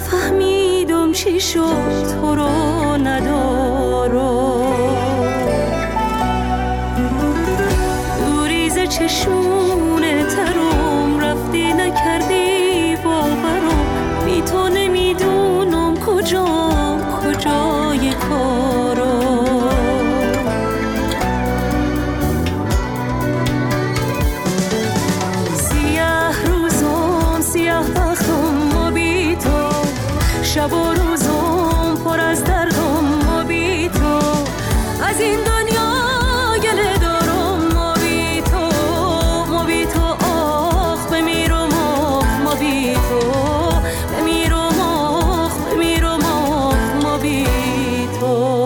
نفهمیدم چی شد تو رو ندارم، دوریز چشمونه ترم رفتی نکردی باورم، بی تو نمیدونم کجای کارم. سیاه روزم سیاه بختم و بی تو، شب و روزم پر از دردم و بی تو، از این دنیا گله دارم و بی تو، و بی تو آخ بمیرم آخ و بی تو، بمیرم آخ بمیرم آخ و بی تو.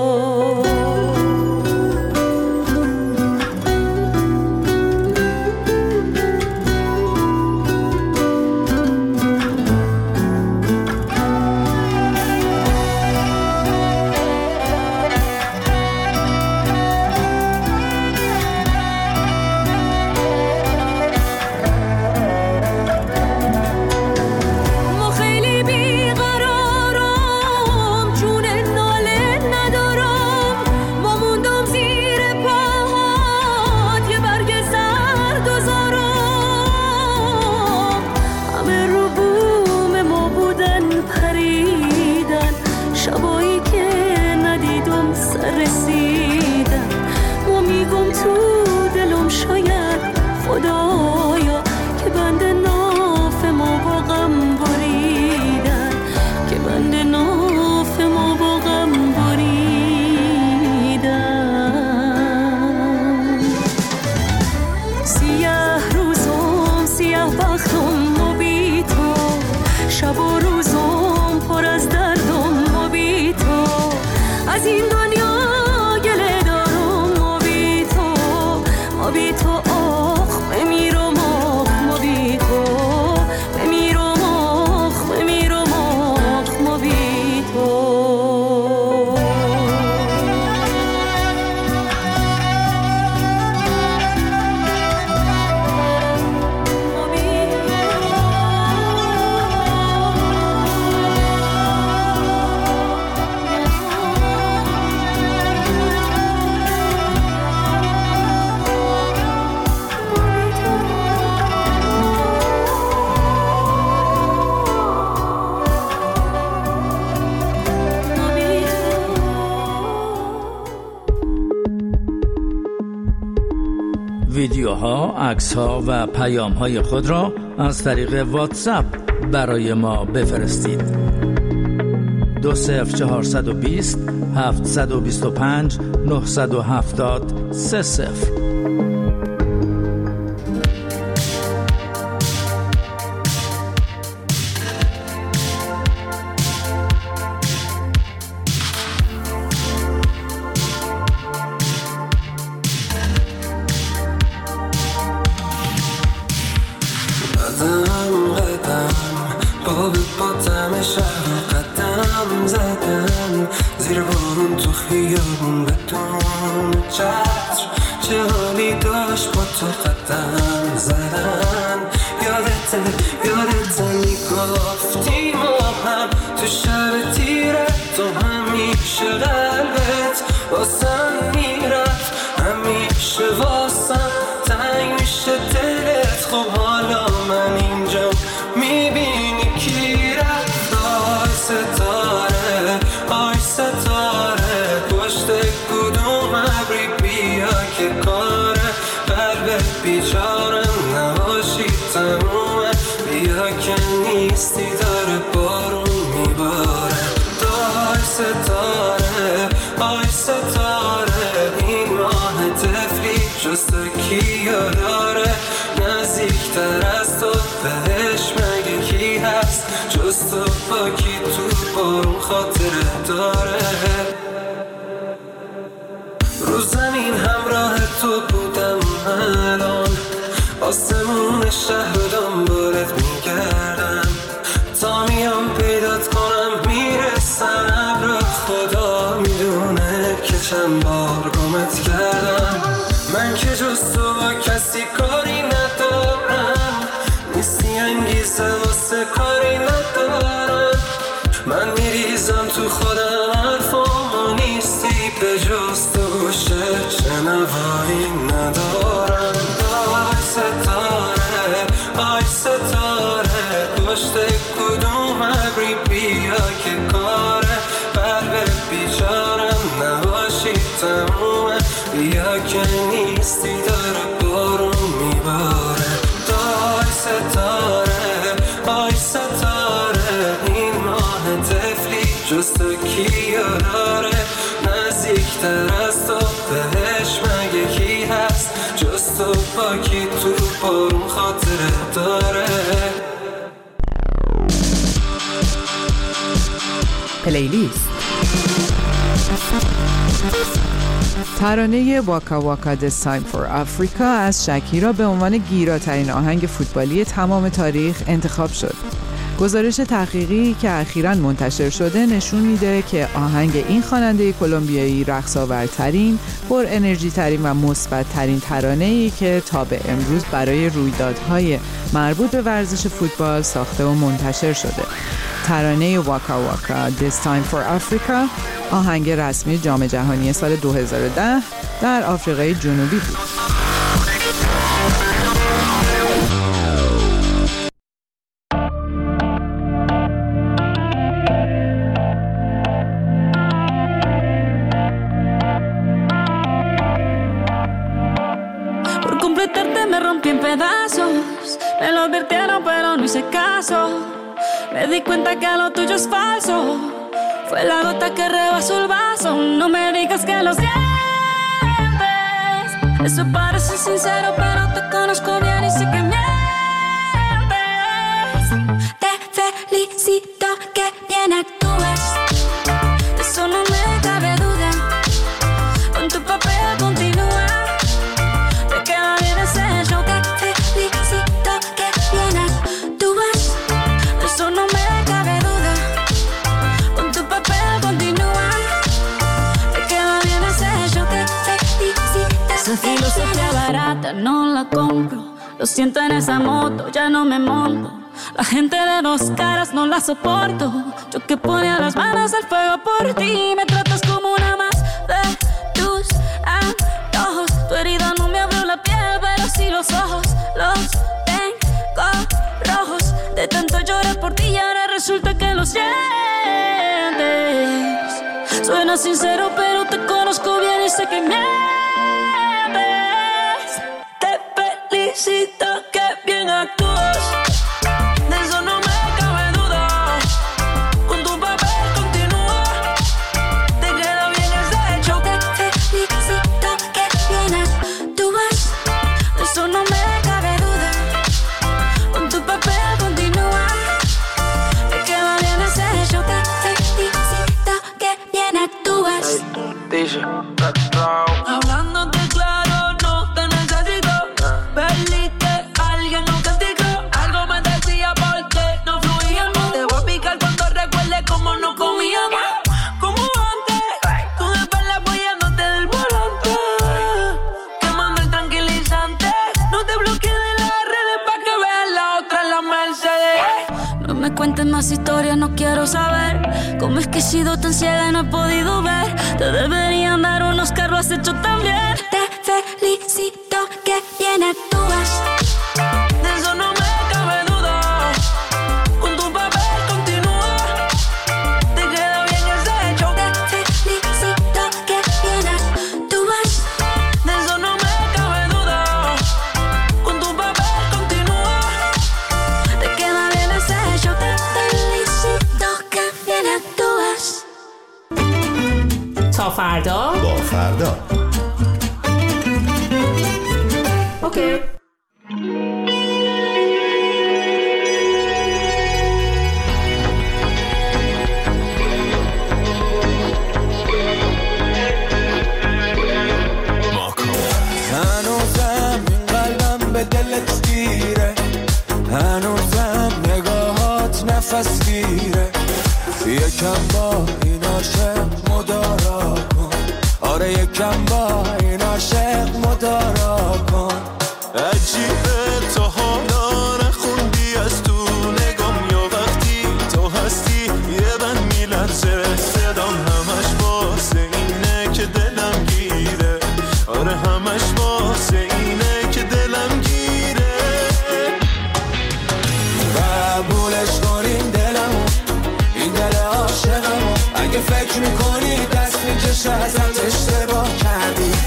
ویدیوها، عکس‌ها و پیام‌های خود را از طریق واتساپ برای ما بفرستید. 20420 725 970 30. زیر بارون تو خیابون بدون چتر، چه حالی داشت با تو قدم زدن. یادت میگفتی ما هم تو شب تیره، تو همیشه قلبت واسم میرفت، همیشه واسم تنگ میشه دلت. خب حالا من اینجا میبینی کی رفت. آی ستاره پشت کدوم ابری بیا که کاره، قلبت بیچاره نباشی تمومه، بیا که نیستی داره بارون میباره. آی ستاره این ماه تفلی جز تو کیا داره، نزدیکتر از تو بهش مگه کی هست جز تو، با کی تو بارون خاطره داره. رو زمین همراه تو بودم الان، آسمون شهر و دنبالت میگردم، تا میام پیدات کنم میرسم ابر، خدا میدونه که چند بار گمت کردم. من که جز تو با کسی کاری ندارم، نیستی انگیزه واسه کاری ندارم. به جز تو گوشه شنوایی ندارم. آی ستاره آی ستاره پشت کدوم ابری بیا که کاره قلب بیچارم نباشی تمومه بیا که نیستی داره بارون میباره. آی ستاره آی ستاره این ماه تفلی جز تو کیا داره نزدیکتر از تو بهش مگه کی هست جز تو با کی تو بارون خاطره داره. پلیلیست ترانه واکا واکا This Time for Africa از شکیرا به عنوان گیراترین آهنگ فوتبالی تمام تاریخ انتخاب شد. گزارش تحقیقی که اخیراً منتشر شده نشون میده که آهنگ این خواننده کلمبیایی رقص‌آورترین، پر انرژی ترین و مثبت ترین ترانه‌ای که تا به امروز برای رویدادهای مربوط به ورزش فوتبال ساخته و منتشر شده. ترانه واکا واکا This Time for Africa آهنگ رسمی جام جهانی سال 2010 در آفریقای جنوبی بود. Me rompí en pedazos, me lo advirtieron pero no hice caso. Me di cuenta que lo tuyo es falso, fue la gota que rebasó el vaso. No me digas que lo sientes, eso parece sincero pero te conozco bien y sé que mientes. Te felicito que bien actúas, de eso no me cabe duda. Con tu papel continúa. Esa filosofía barata no la compro. Lo siento en esa moto, ya no me monto. La gente de dos caras no la soporto. Yo que ponía las manos al fuego por ti. Me tratas como una más de tus antojos. Tu herida no me abrió la piel, pero sí los ojos. Los tengo rojos. De tanto llorar por ti y ahora resulta que lo sientes. Suena sincero pero te conozco bien y sé que mientes. Felicito que bien actúas, de eso no me cabe duda. Con tu papel continúa, te queda bien ese hecho. Te felicito que bien actúas, de eso no me cabe duda. Con tu papel continúa, te queda bien ese hecho. Te felicito que bien actúas. Hablándote claro, no te necesito. Perdiste, alguien no castigó. Algo me decía porque no fluíamos. Te voy a picar cuando recuerde cómo no comíamos. Como antes, tú de espalda apoyándote del volante, quemando el tranquilizante. No te bloquees de las redes pa' que veas la otra en la Mercedes. No me cuentes más historias, no quiero saber cómo es que he sido tan ciega y no he podido ver. Te deberían dar un Oscar, lo has hecho tan bien. Te felicito que bien actúas, de eso no me cabe duda. Con tu papel continúa, te queda bien ese hecho. Te felicito que bien actúas, de eso no me cabe duda. Con tu papel continúa, te queda bien ese hecho. Te felicito que bien actúas. تا فردا با فردا. اوکی. هنوزم این قلبم به دلت گیره، هنوزم نگاهات نفس گیره. یکم با این عاشق مدارا کن، آره یکم با این عاشق مدارا کن. عجیبه تو حالا نخوندی از تو نگام، یا وقتی تو هستی یه بند میلرزه صدام همش واسه اینه که دل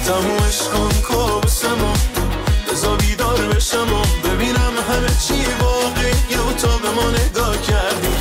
تمومش کن کابوسمو، بذار بیدار بشم و ببینم همه چی واقعیه و تا به ما نگاه کردی.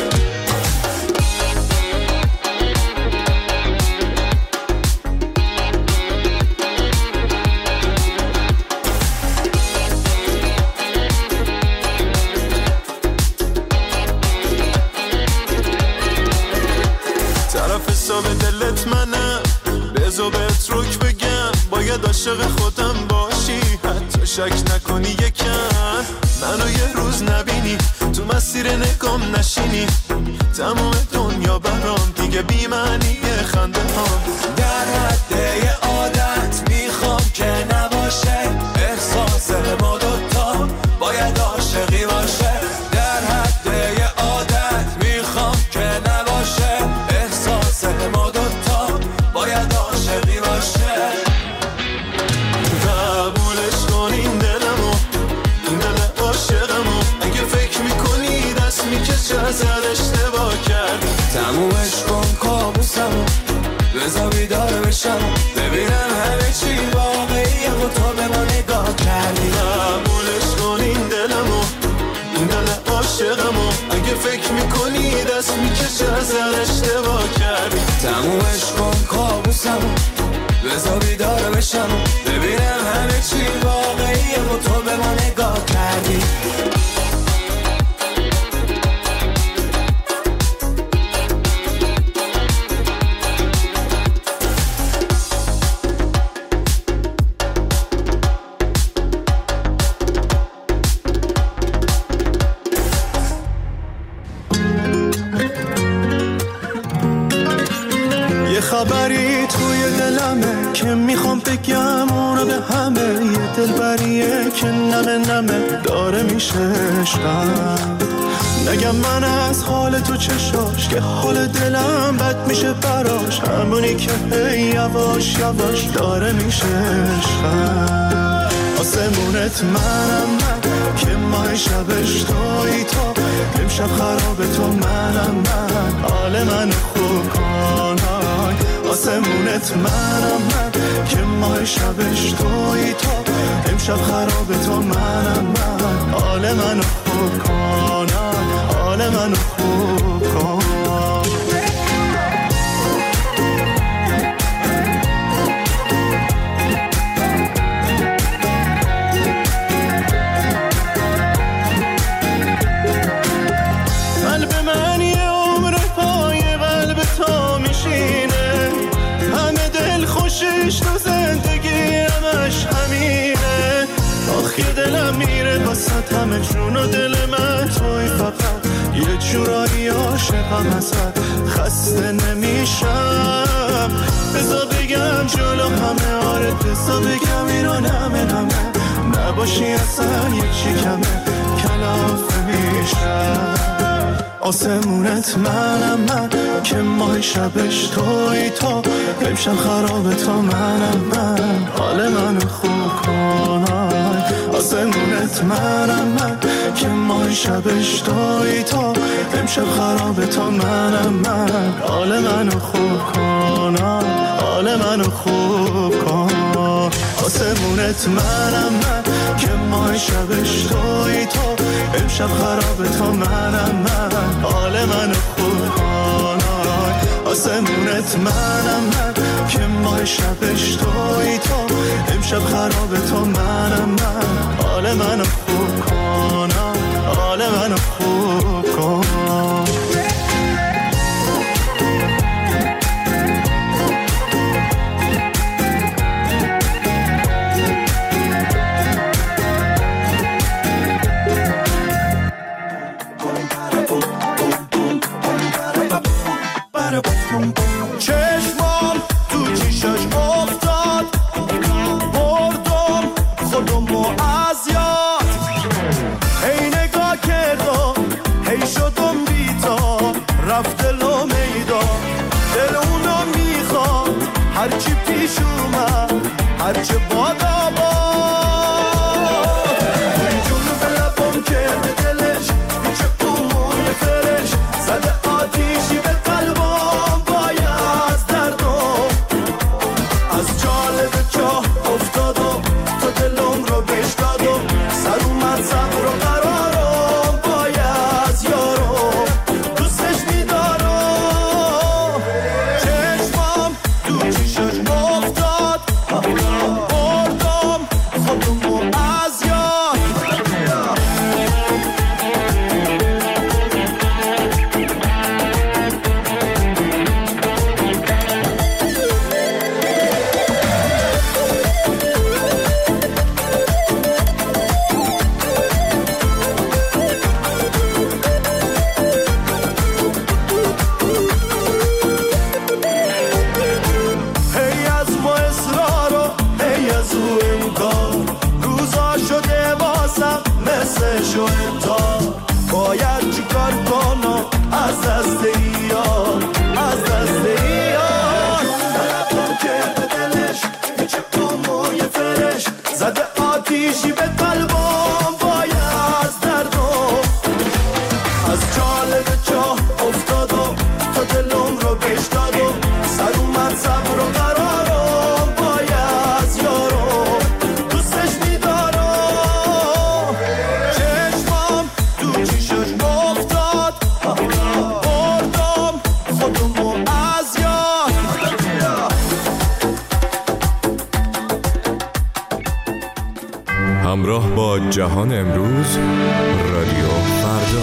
به دلت منم، بذار بهت روک بگم، باید عاشق خودم باشی، حتی شک نکنی یکم منو یه روز نبینی، تو مسیر نگام نشینی، تمام دنیا برام دیگه بی معنیه خنده ها. در حد یه عادت میخوام که نباشه، احساس ما دوتا باید عاشقی باشه. در حد یه عادت میخوام که نباشه، احساس ما دوتا باید عاشقی باشه. قبولش کن این دلمو، این دل عاشقمو، اگه فکر میکنی دست میکشه ازت اشتباه کردی. تمومش کن کابوسمو، بذار بیدار بشم، ببینم همه چی واقعیه و تو به ما نگاه کردی. قبولش کن این دلمو، این دل عاشقمو، اگه فکر میکنی دست میکشه ازت اشتباه کردی. تمومش کن کابوسمو، بذار بیدار بشم، ببینم همه چی واقعیه و تو به ما نگاه کردی. خبری توی دلمه که میخوام بگم اونو به همه، یه دلبریه که نمه داره میشه عشقم. نگم من از حال تو چشاش که حال دلم بد میشه براش، همونی که هی یواش یواش داره میشه عشقم. آسمونت منم من که ماه شبش توی تو، امشب خرابه تو منم من، حال منو خوب کن. آسمونت منم من که ماه شبش توی تو، امشب خرابه تو منم من، حال منو خوب کن، حال منو خوب کن. قلب من یه عمر پای قلب تو میشینه، همه دل خوشش تو زندگی همش همینه. آخ یه دلم میره واسه همه جون و دل من توی، فقط یه جورایی عاشقم ازت خسته نمیشم. بذار بگم جلو همه، آره بذار بگم اینو نمه نباشی اصلا یه چی کمه کلافه میشم. آسمونت منم من که ماه شبش توی تو، امشب خرابه تو منم من، حال منو خوب کن. آسمونت منم من که ماه شبش توی تو، امشب خرابه تو منم من، حال منو خوب کن، حال منو خوب کن. آسمونت منم من که ماه شبش توی تو، امشب خرابه تو منم من، حال منو خوب کن. آسمونت منم من که ماه شبش توی تو، امشب خرابه تو منم من، حال منو خوب کن، حال منو خوب کن. چشمام تو چیشاش افتاد، بردم خودمو از یاد، هی نگاه کردم هی شدم بی‌تاب، رفت دلو میدان دل اونو میخواد، هرچی پیش اومد هرچه بادا باد، توی جنوب لبم کرده دلش پیچه اون فرش، زده آتیشی به قلبم بای از دردم، از جالب بردم خودمو از یاد. باید چیکار کنم از دست ایار، از دست ایار. طرفم که به دلش پیچه کموی فرش زده آتیشی به قلبم باید از دردم. از جالب چاه افتادم تا دلم رو کش دادم. سر اومد صبر و قرارم باید از یارم. دوستش میدارم همراه با جهان امروز، رادیو فردا.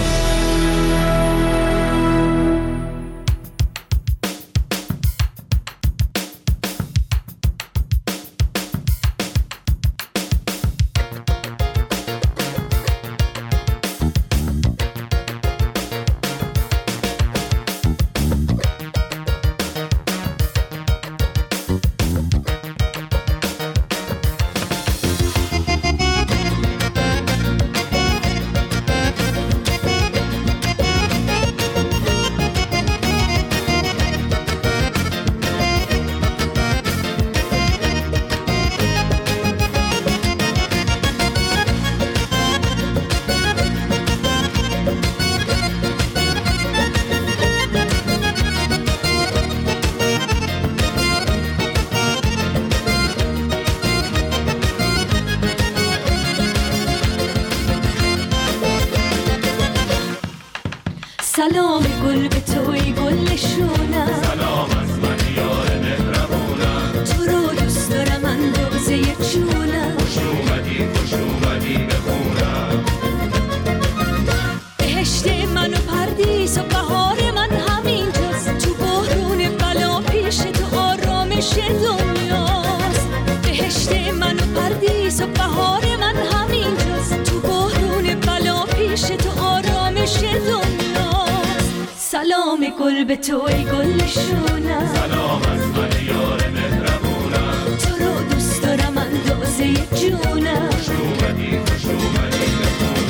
سلام گل به توی گل شونم، سلام از من یار مهربونم. تو رو دوست دارم اندازه جونم. خوش اومدی بخونم. بهشت من و پردیس و بهار من همینجاست. تو بحرون بلا پیش تو آرامش دنیاست. بهشت من و پردیس و بهار من همینجاست. تو بحرون بلا پیش تو آرامش دنیاست. سلام گل به توی گل شونم، سلام از من یار مهربونم. تو رو دوست دارم اندازه جونم. خوش اومدی بخونم.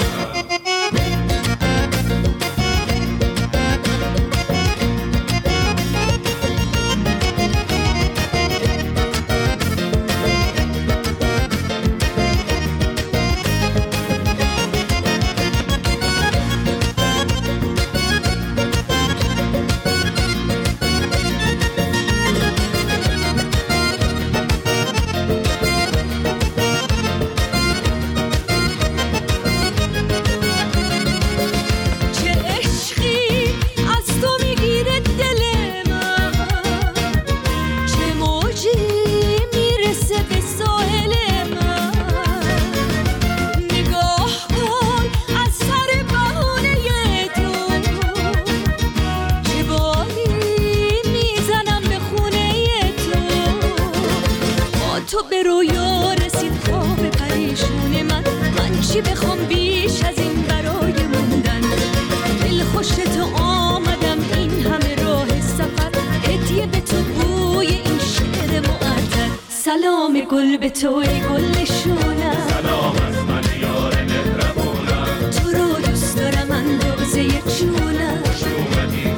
چی بخوام بیش از این برای موندن؟ دل خوش تو آمدم این همه راه سفر، هدیه به تو بوی این شعر معطر. سلام گل به توی گل شونم، سلام از من یار مهربونم. تو رو دوست دارم اندازه جونم. خوش اومدی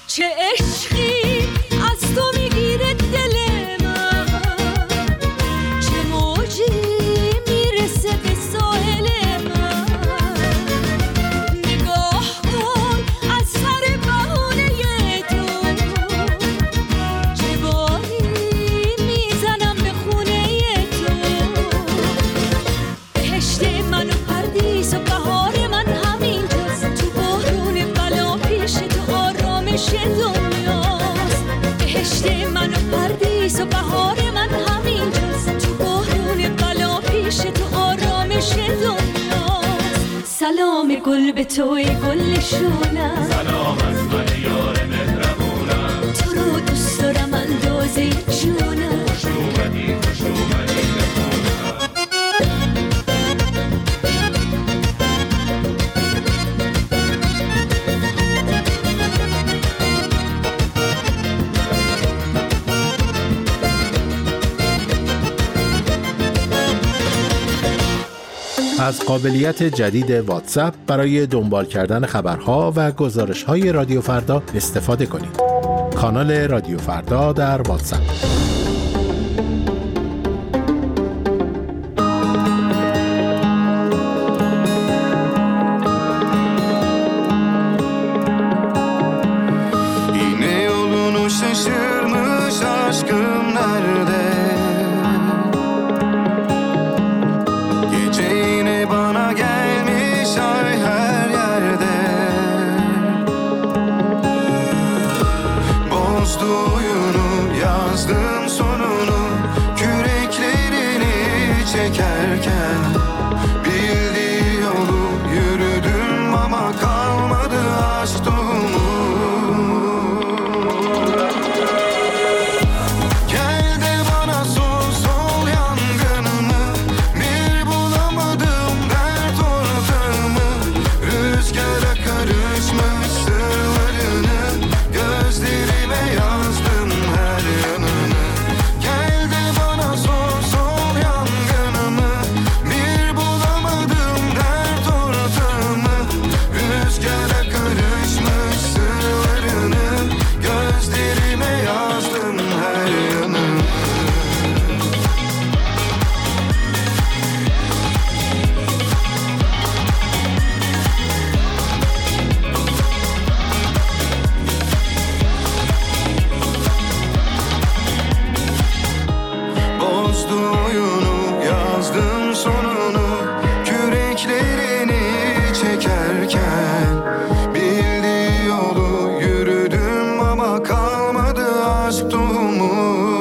چه عشقی از تو میگیره دل من، گشته من و پردیس و بهار من همینجاست، تو بحرون بلا پیش تو آرامش دنیاست. سلام گل به توی گل نشونم، سلام از من یار مهربونم، تو رو دوست دارم اندازه جونم. خوش اومدی خوش اومدی بخونم. از قابلیت جدید واتساپ برای دنبال کردن خبرها و گزارش‌های رادیو فردا استفاده کنید. کانال رادیو فردا در واتساپ. Yine yolunu şaşırmış aşkım nerede? Gece yine bana gelmiş ay her yerde. Bozdu oyunu, yazdım sonunu, küreklerini çekerken. Bildiği yolu yürüdüm ama kalmadı aşk tohumu. Gel de bana sor, sol yangınımı, bir bulamadım dert ortağımı. Rüzgara karışmış sırlarını, gözlerime yazdım her yanını. Gel de bana sor, sol yangınımı, bir bulamadım dert ortağımı. Rüzgara karışmış sırlarını, gözlerime yazdım her yanını. Bozdu oyunu, yazdım sonunu, küreklerini çekerken. Bildiği yolu yürüdüm ama kalmadı aşk tohumu.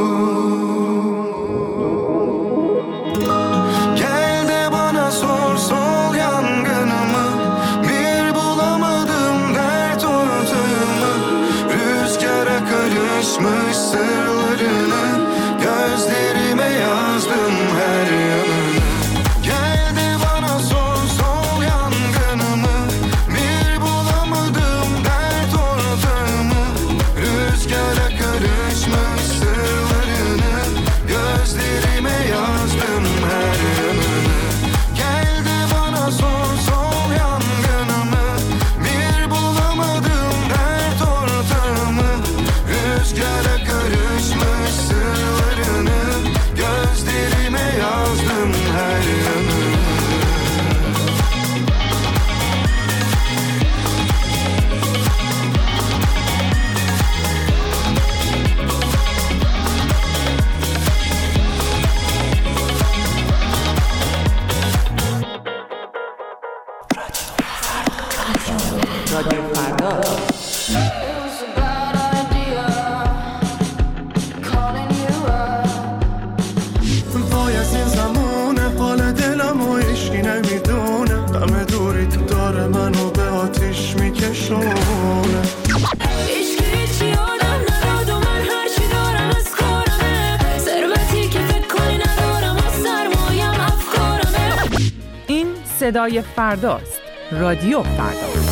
Gel de bana sor, sol yangınımı, bir bulamadım dert ortağımı. Rüzgara karışmış sırlarını, gözlerime yazdım her yanını. Gel de bana sor, sol yangınımı, bir bulamadım dert ortağımı. Rüzgara karışmış sırlarını, gözlerime yazdım her yanını. Gel de bana sor, sol yangınımı, bir bulamadım dert ortağımı. Rüzgara karışmış sırlarını, gözlerime yazdım her yanını. وای از این زمونه حال دلم و هیچکی نمیدونه، همه دوری تو داره منو به آتیش میکشونه. هیچکی هیچی آدم نداد و من هرچی دارم از کارمه، ثروتی که فکر کنی ندارم و سرمایم افکارمه. این صدای فرداست. رادیو فردا.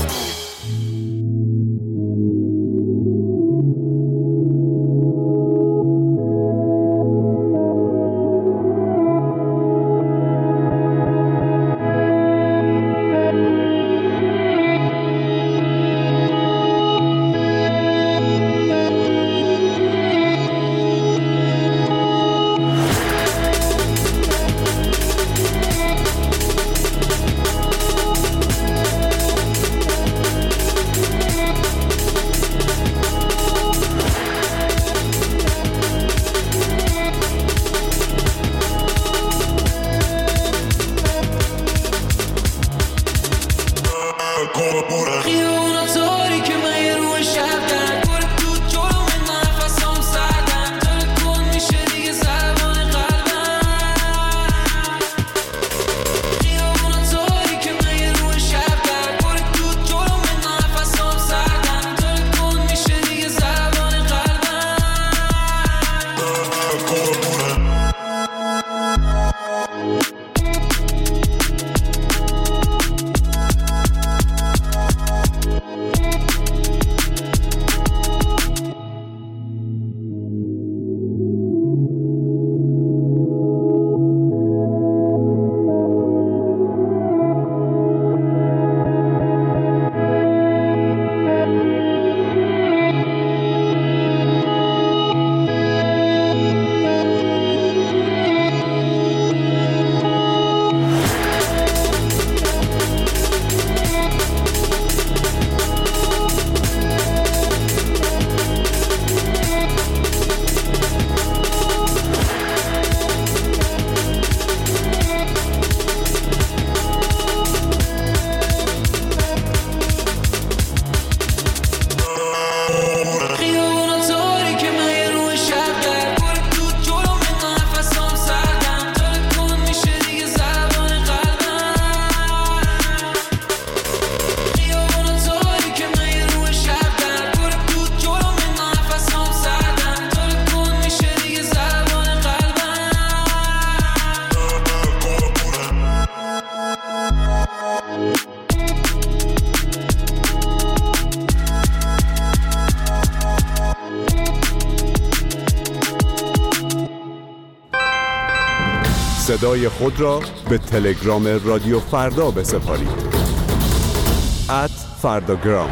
صدای خود را به تلگرام رادیو فردا بسپارید. @فرداگرام.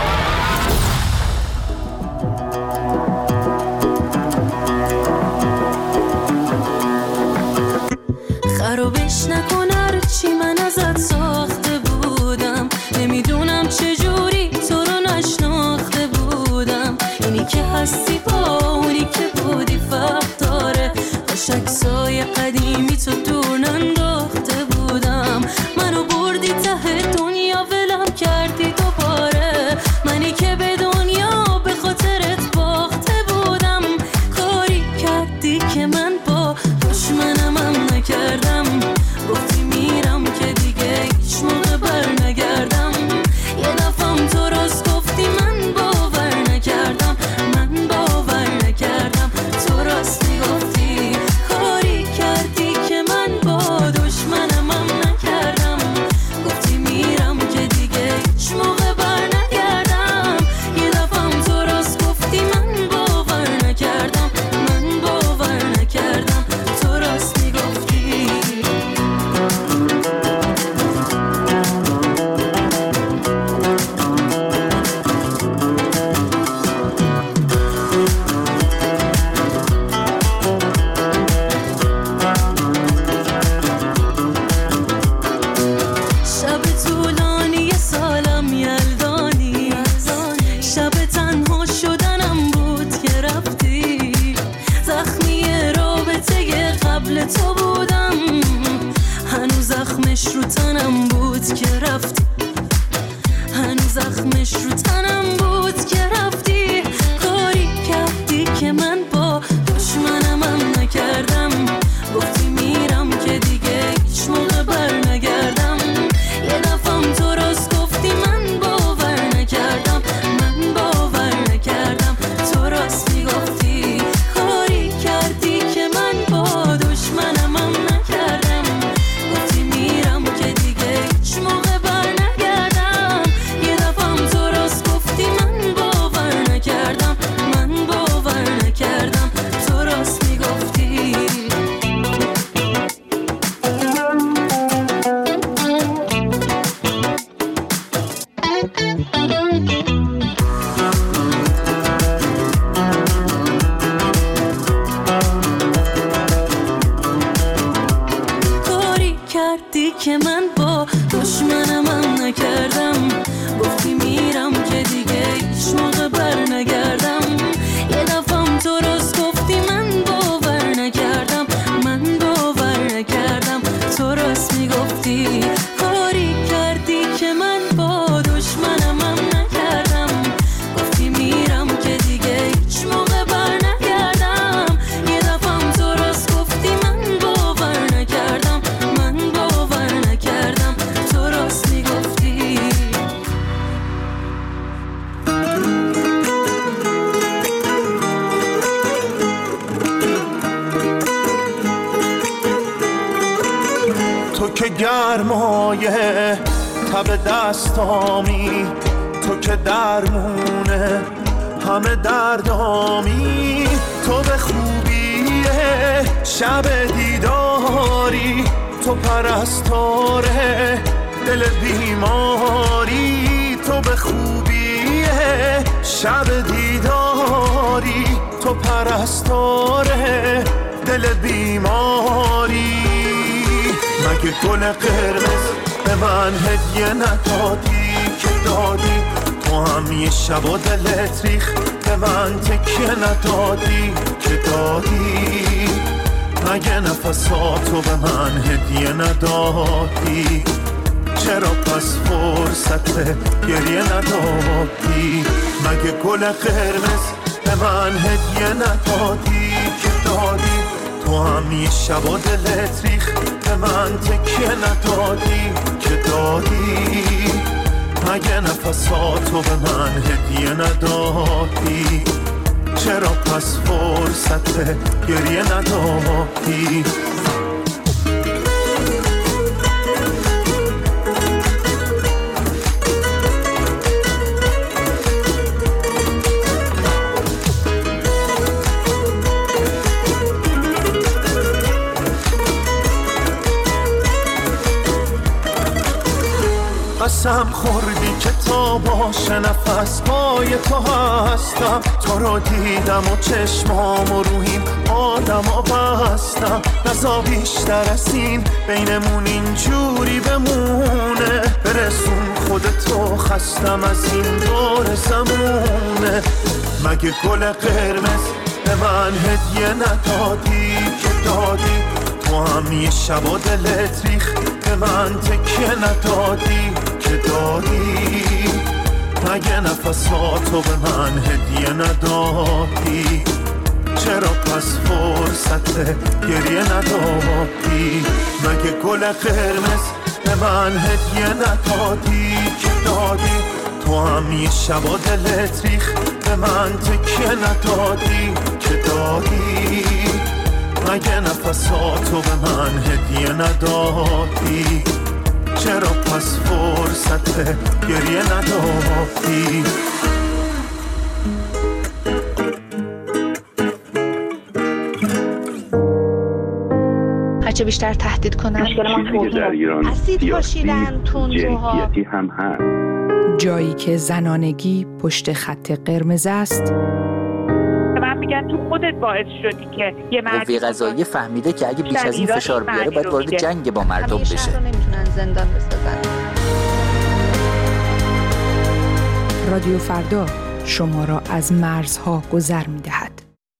خرابش نکن هرچی من ازت ساخته بودم، نمیدونم چجوری تو رو نشناخته بودم. اینی که هستی با اونی که بودی فرق داره، باش عکسای قدیمی تو دور ننداخته بودم. منو بردی ته دنیا ولم کردی دوباره، منی که به دنیا به خاطرت باخته بودم. کاری کردی که من با دشمنم نکردم، گفتی میرم که دیگه هیچ موقع بر نگردم. یه دفعم تو راست گفتی من باور نکردم، من باور نکردم. تو راست میگفتی کاری کردی که من با دشمنم نکردم، گفتی میرم که دیگه هیچ موقع بر نگردم. یه دفعم تو راست گفتی من باور نکردم، من باور نکردم. تو راست میگفتی. شب طولانی سالم یلدانی، شب تنها شدنم بود که رفتی. زخمی رابطه قبل تو بودم، هنوز زخمش رو تنم بود که رفتی. هنوز زخمش رو تنم بود که رفتی. کاری کردی که من با دشمنم نکردم، گفتی میرم که دیگه هیچ موقع بر نگردم. یه دفعم تو راست گفتی من باور نکردم، من باور نکردم. تو راست میگفتی کاری کردی که من با دشمنم نکردم، گفتی میرم که دیگه هیچ موقع بر نگردم. یه دفعم تو راست گفتی من باور نکردم، من باور نکردم. تو راست میگفتی. کاری کردی که من با دشمنم نکردم، گفتی میرم که دیگه هیچ موقع بر نگردم. یه دفعم تو راست گفتی من باور نکردم، من باور نکردم. تو راست میگفتی کاری کردی که من با دشمنم نکردم، گفتی میرم که دیگه هیچ موقع بر نگردم. یه دفعم تو راست گفتی من باور نکردم، من باور نکردم. تو راست میگفتی. تو که گرمایه تب دستامی، تو که درمونه همه دردامی. تو به خوبیه شب دیداری، تو پرستاره دل بیماری. تو به خوبیه شب دیداری، تو پرستاره دل بیماری. مگه گل قرمز به من هدیه ندادی که دادی؟ تو هم یه شب و دلت ریخ به من تکیه ندادی که دادی؟ مگه نفساتو به من هدیه ندادی؟ چرا پس فرصت گریه ندادی؟ مگه گل قرمز به من هدیه ندادی که دادی؟ تو هم یه شب و دلت ریخ به من تکیه ندادی که دادی؟ مگه نفساتو به من هدیه ندادی؟ چرا پس فرصت گریه ندادی؟ قسم خوردی که تا باشه نفس پای تو هستم. تو رو دیدم و چشمامو روحیم آدما بستم. نزا بیشتر از این بینمون اینجوری بمونه. برسون خودتو خستم از این دور زمونه. مگه گل قرمز به من هدیه ندادی که دادی؟ تو هم یه شبا دلت ریخ به من تکیه ندادی که دادی؟ مگه نفساتو به من هدیه ندادی؟ چرا پس فرصت گریه ندادی؟ مگه گل قرمز به من هدیه ندادی که دادی؟ تو هم یه شبا دلت ریخ به من تکیه ندادی که دادی؟ مگه نفساتو به من هدیه ندادی؟ چرا پس فرصت گریه ندادی؟ هرچه بیشتر تهدید کنن در ایران اسید پاشیدن تندروها هم هست. جایی که زنانگی پشت خط قرمز است. من میگن تو خودت باعث شدی که یه قوه قضاییه فهمیده که اگه بیش از این فشار بیاره باید وارد جنگ با مردم بشه. رو نمیتونن زندان بسازن. رادیو فردا شما را از مرزها گذر می‌دهد.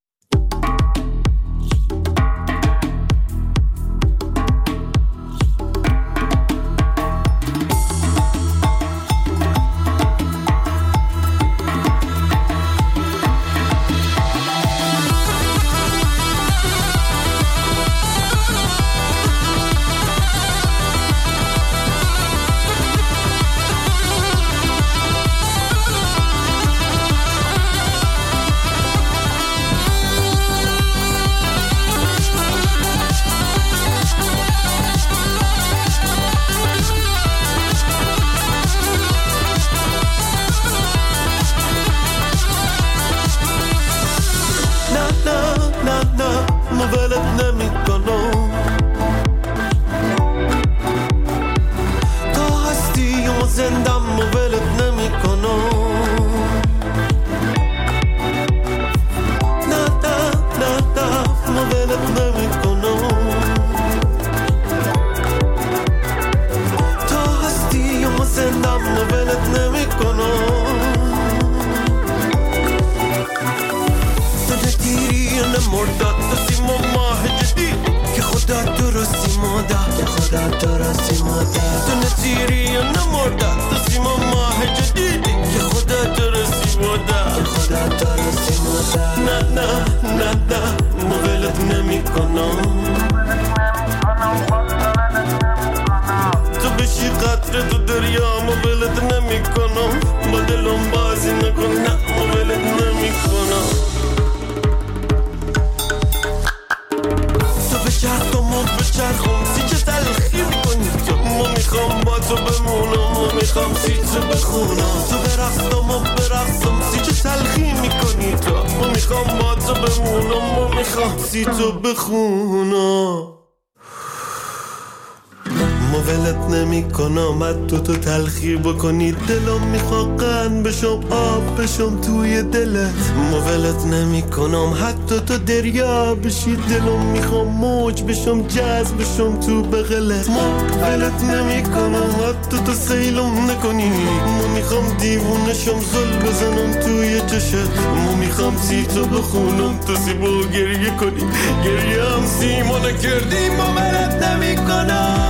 تو تلخی بکنی دلم میخواد قند بشم آب بشم توی دلت. ولت نمی کنم حتی تو دریا بشی دلم میخوام موج بشم جذب بشم تو بغلت. ولت نمی کنم حتی تو سیلم نکنی. میخوام دیوونه شم زل بزنم توی چشت. میخوام سیتو بخونم تو سیبو گریه کنی. گریه هم سیمو نکردی ولت نمی کنم.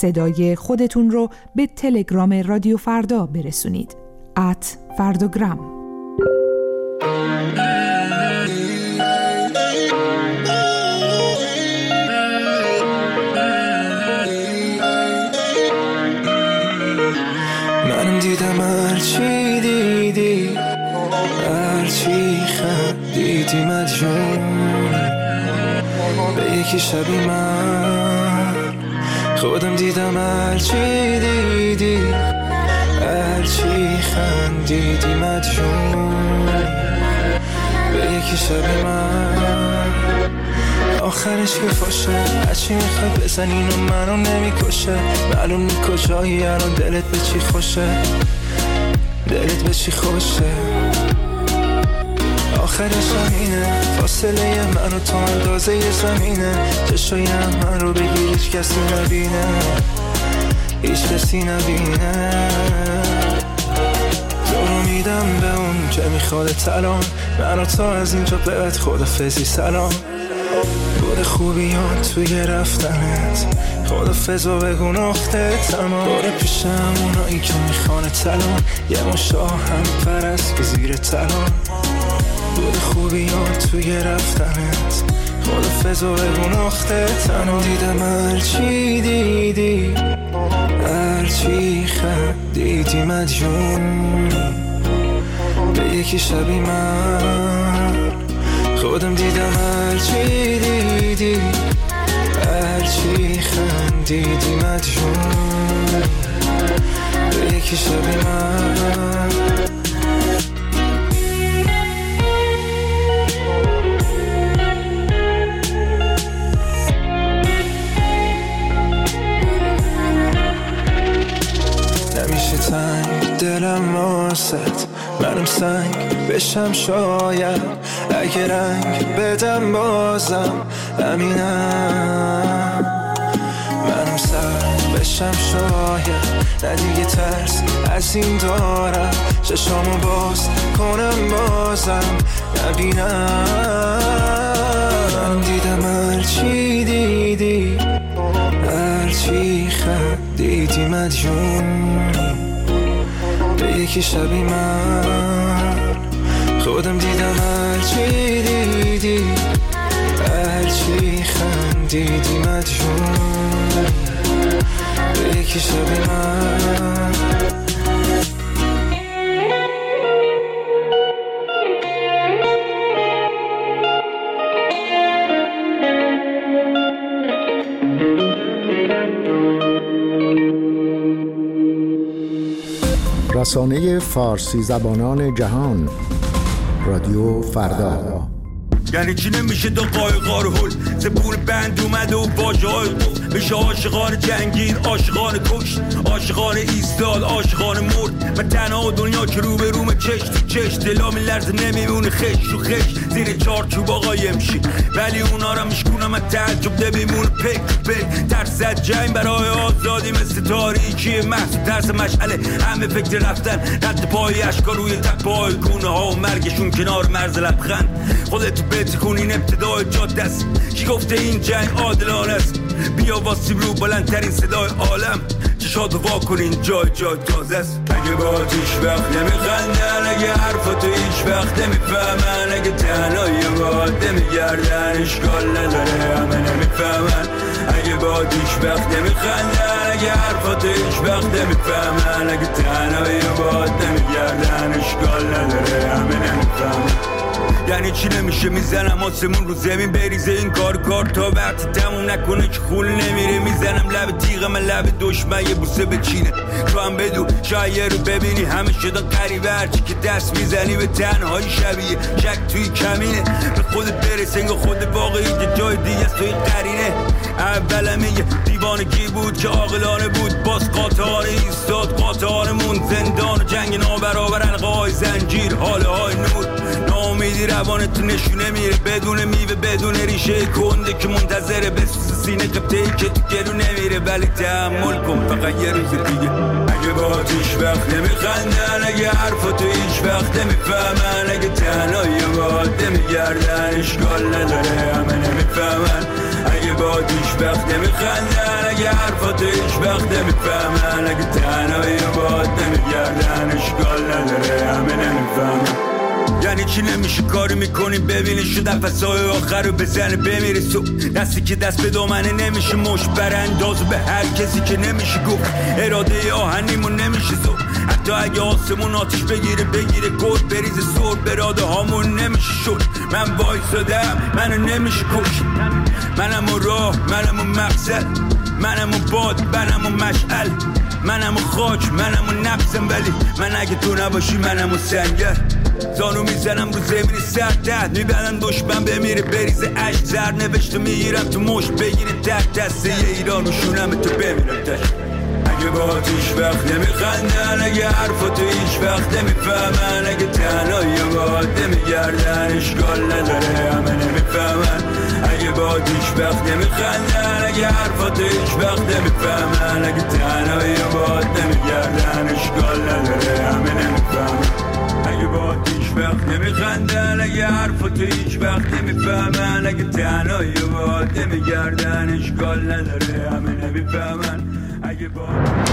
صدای خودتون رو به تلگرام رادیو فردا برسونید. @فرداگرام. منم دیدم هرچی دیدی، هرچی خندیدی مدیون به یکی شبی من. خودم دیدم هرچی دیدی، هرچی خندیدی مدیون به یکی شبی من. آخرش که فاشه هرچی میخوای بزنین و منو نمیکشه. معلوم نی کجایی الان دلت به چی خوشه، دلت به چی خوشه. آخرش همینه، فاصله من و تو اندازه زمینه. چشای من رو بگیر هیچ کسی نبینه، هیچ کسی نبینه. تو رو میدم به اون که میخواد الان، من و تو از اینجا به بعد خدافظی سلام. بود خوبیان توی رفتنت، خدافظ و بگو نقطه تمام. باره پیشم اونایی که میخوانه الان، یه مشاه هم پرست که زیر تلان. بود خوبیان توی رفتنت، خدافظ و بگو نقطه تمام. دیدم هرچی دیدی، هرچی خندیدی مدیون به یکی شبی من. خودم دیدم هرچی دیدی، هرچی خندیدی مدیون به یکی شبی من. نمیشه تنگ دلم واسط، منم سنگ بشم شاید. اگه رنگ بدم بازم همینم. منم سر بشم شاید، نه دیگه ترس از این دارم. چشامو باز کنم بازم نبینم. من دیدم هرچی دیدی، هرچی خندیدی مدیون به یکی شبی من. خودم دیدم هرچی دیدی، هرچی خندیدی مدیون به یکی شبی من. رسانه فارسی زبانان جهان، رادیو فردا. یعنی چی نمیشه دو قایقار هل، زبون بند اومده و باجه های قفل. میشه عاشقان جنگیر، عاشقان کشت، عاشقان ایستاد، عاشقان مرد. من تنها دنیا که رو به روم چشت تو چشت، دلام لرزه نمیمونه خش تو خش. زیر چارچوب آقا یمشی، ولی اونا را میشکونم از تعجب نمیمونه پک تو پک. ترس از جنگ برای آزادی مثل تاریکی محض، ترس مشعله همه فکر رفتن. رد پای اشکا روی تپای گونه ها و مرگشون کنار مرز لبخند. خودتو بتکون این ابتدای جاده است. کی گفته این جنگ عادلانه است؟ بیا واسیم رو بلندترین صدای عالم، چشاتو وا کنین جای تازه است. اگه با هیچ وقت نمیخندن، اگه حرفاتو هیچ وقت نمیفهمن، اگه تنهایی باید نمیگردن اشکال نداره همه نمیفهمن. اگه با هیچ وقت نمیخندن، اگه حرفاتو هیچ وقت نمیفهمن، اگه تنهایی باید نمیگردن اشکال نداره همه نمیفهمن. یعنی چی نمیشه میزنم آسمون رو زمین بریزه این کار تا وقتی تموم نکنه که خول نمیره. میزنم لب تیغ من لب دشمن یه بوسه بچینه. تو هم بدو شاید رو ببینی همه شدن قریبه، هرچی که دست میزنی به تنهایی شبیه شک توی کمینه. به خودت برس انگار خود واقعی که جای دیگه است توی قرینه. اولم یه دیوانگی بود که عاقلانه بود، باز قاطعانه ایستاد قاطعانمون. زندان و جنگ نابرابر حلقه های زنجیر، حاله های نور. ناامیدی روانت تو نشونه میره بدون میوه بدون ریشه کنده که منتظره بسوز سینه قبطه‌ای که تو گلو نمیره. ولی تحمل کن فقط یه روز دیگه. اگه با هیچ وقت نمیخندن، اگه حرفاتو هیچ وقت نمیفهمن، اگه تنهایی باید نمیگردن اشکال نداره همه نمیفهمن. اگه با هیچ وقت نمیخندن، اگه حرفات هیچ وقت نمیفهمن، اگه تنهایی باد نمیگردن، اشکال نداره همه نمیفهمن. یعنی چی نمیشه کاری میکنی ببینی شو نفسای آخر رو بزنه بمیره سو دستی که دست به دامنه نمیشه مش برانداز به هر کسی که نمیشه گفت اراده آهنیمون نمیشه زو. حتی اگه آسمون آتیش بگیره گل بریز سر براده هامون نمیشه شد. من وایسادم منو نمیشه کش، منم و راه منم و مقصد، منم و باد منم و مشعل، منم و خاک منم و نفسم، ولی من اگه تو نباشی منم و سنگر. زانو میزنم رو زمین سردت، میبرن دشمن بمیره بریز عشق، زر نوشته میگیرم تو مشت بگیره تک دسته ایران و شونم تو بمیرم تش. اگه با هیچ وقت نمیخندن، اگه حرفاتو هیچ وقت نمیفهمن، اگه تنهایی باد نمیگردن، اشکال نداره همه نمیفهمن. اگه با هیچ وقت نمیخندن، اگه حرفاتو هیچ وقت نمیفهمن، اگه تنهایی باد نمیگردن، اشکال نداره همه نمیفهمن. اگه با هیچ وقت نمیخندن، اگه حرفاتو هیچ وقت نمیفهمن، اگه تنهایی باد نمیگردن، اشکال نداره همه نمیفهمن. اگه با